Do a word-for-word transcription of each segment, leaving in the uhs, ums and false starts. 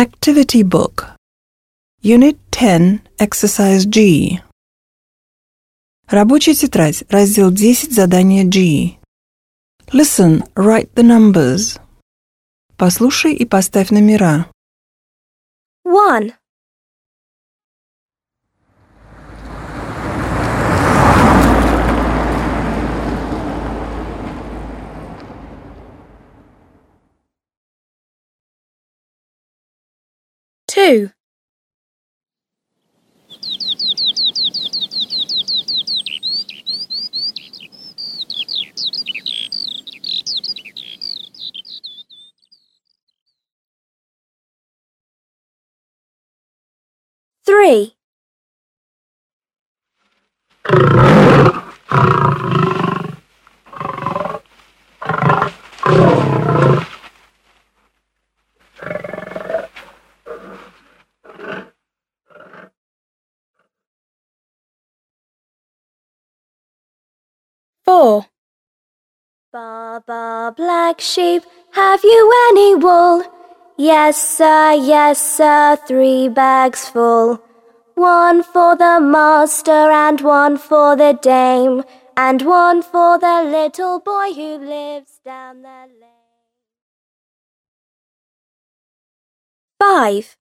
Activity Book Unit ten, Exercise G. Рабочая тетрадь, раздел десять, задание G. Listen, write the numbers. Послушай и поставь номера. One, two, three, four. Ba ba black sheep, have you any wool? Yes sir, yes sir, three bags full. One for the master and one for the dame, and one for the little boy who lives down the lane. Five.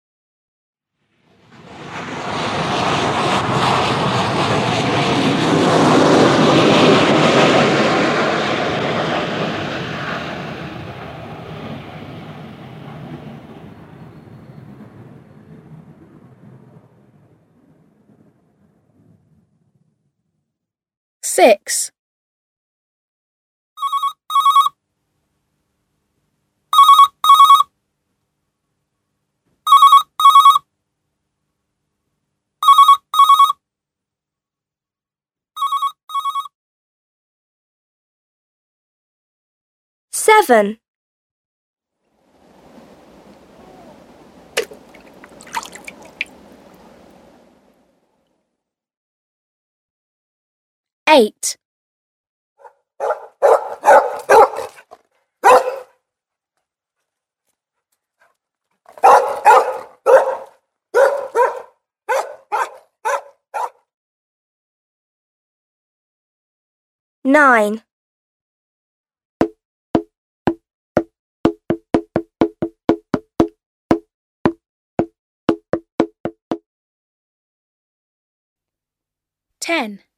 Six. Seven. Eight. Nine. Ten.